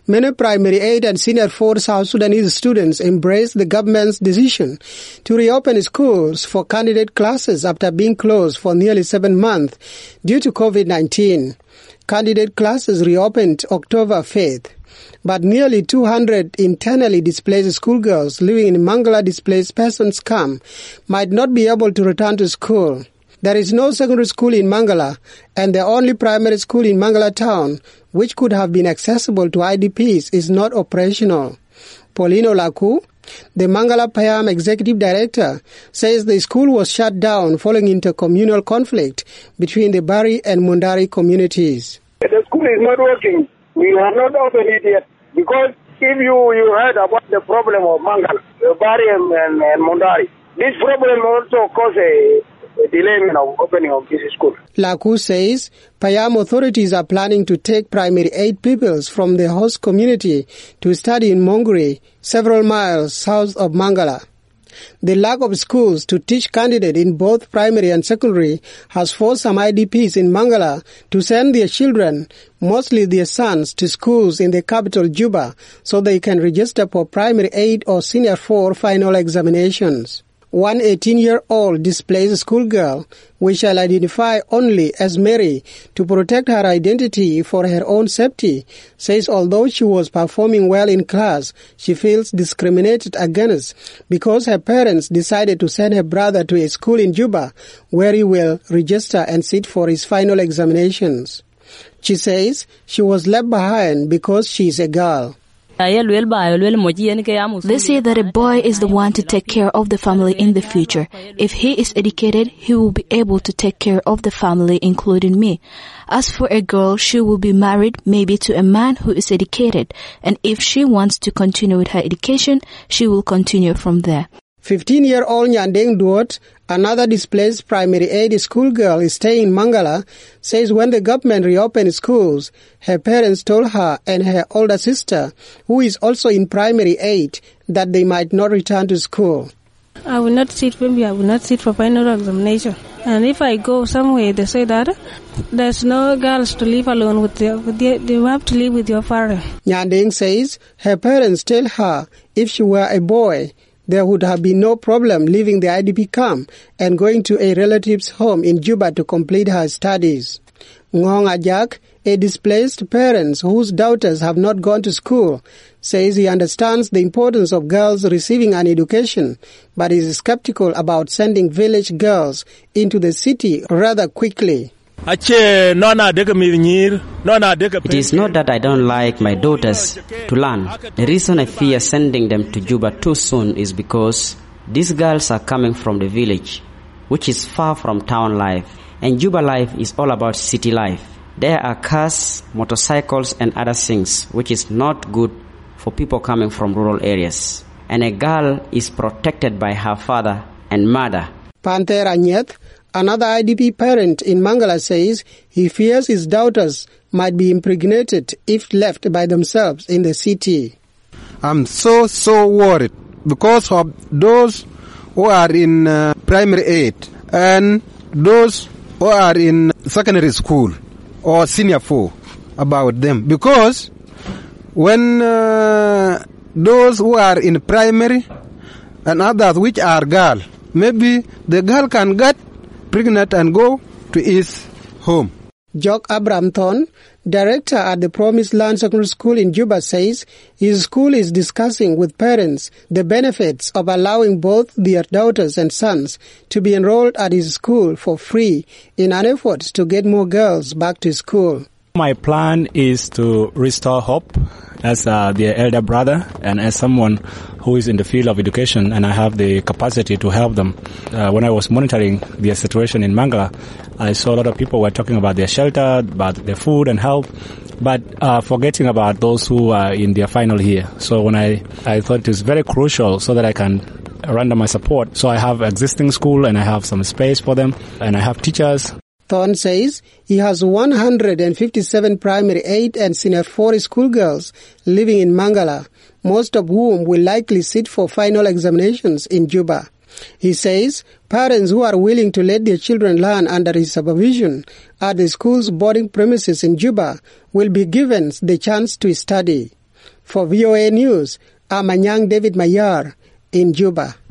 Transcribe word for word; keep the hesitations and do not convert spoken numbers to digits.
Many primary eight and senior four South Sudanese students embraced the government's decision to reopen schools for candidate classes after being closed for nearly seven months due to COVID nineteen. Candidate classes reopened October fifth, but nearly two hundred internally displaced schoolgirls living in Mangala displaced persons camp might not be able to return to school. There is no secondary school in Mangala, and the only primary school in Mangala town, which could have been accessible to I D Ps, is not operational. Paulino Laku, the Mangala Payam executive director, says the school was shut down following intercommunal conflict between the Bari and Mundari communities. The school is not working. We are not open it yet because if you, you heard about the problem of Mangala, Bari and, and, and Mundari, this problem also caused a a delay of opening of this school. Laku says Payam authorities are planning to take primary eight pupils from the host community to study in Mongri, several miles south of Mangala. The lack of schools to teach candidates in both primary and secondary has forced some I D Ps in Mangala to send their children, mostly their sons, to schools in the capital Juba so they can register for primary eight or senior four final examinations. One eighteen-year-old displaced schoolgirl, we shall identify only as Mary to protect her identity for her own safety, says although she was performing well in class, she feels discriminated against because her parents decided to send her brother to a school in Juba where he will register and sit for his final examinations. She says she was left behind because she is a girl. They say that a boy is the one to take care of the family in the future. If he is educated, he will be able to take care of the family, including me. As for a girl, she will be married maybe to a man who is educated, and if she wants to continue with her education, she will continue from there. fifteen-year-old Nyandeng Duot, another displaced primary aid schoolgirl staying in Mangala, says when the government reopened schools, her parents told her and her older sister, who is also in primary aid, that they might not return to school. I will not sit, maybe I will not sit for final examination. And if I go somewhere, they say that there's no girls to live alone with their, with their, they have to live with your father. Nyandeng says her parents tell her if she were a boy, there would have been no problem leaving the I D P camp and going to a relative's home in Juba to complete her studies. Ngong Ajak, a displaced parent whose daughters have not gone to school, says he understands the importance of girls receiving an education, but is skeptical about sending village girls into the city rather quickly. It is not that I don't like my daughters to learn. The reason I fear sending them to Juba too soon is because these girls are coming from the village, which is far from town life. And Juba life is all about city life. There are cars, motorcycles and other things, which is not good for people coming from rural areas. And a girl is protected by her father and mother. Panther Anyet, another I D P parent in Mangala, says he fears his daughters might be impregnated if left by themselves in the city. I'm so, so worried because of those who are in uh, primary eight and those who are in secondary school or senior four about them. Because when uh, those who are in primary and others which are girl, maybe the girl can get pregnant and go to his home. Jock Abramthon, director at the Promised Land Secondary School in Juba, says his school is discussing with parents the benefits of allowing both their daughters and sons to be enrolled at his school for free in an effort to get more girls back to school. My plan is to restore hope as uh, their elder brother and as someone who is in the field of education, and I have the capacity to help them. Uh, when I was monitoring their situation in Mangala, I saw a lot of people were talking about their shelter, about their food and help, but uh, forgetting about those who are in their final year. So when I, I thought it was very crucial so that I can render my support. So I have existing school and I have some space for them and I have teachers. Thorne says he has one hundred fifty-seven primary eight and senior four schoolgirls living in Mangala, most of whom will likely sit for final examinations in Juba. He says parents who are willing to let their children learn under his supervision at the school's boarding premises in Juba will be given the chance to study. For V O A News, I'm Anyang David Mayar in Juba.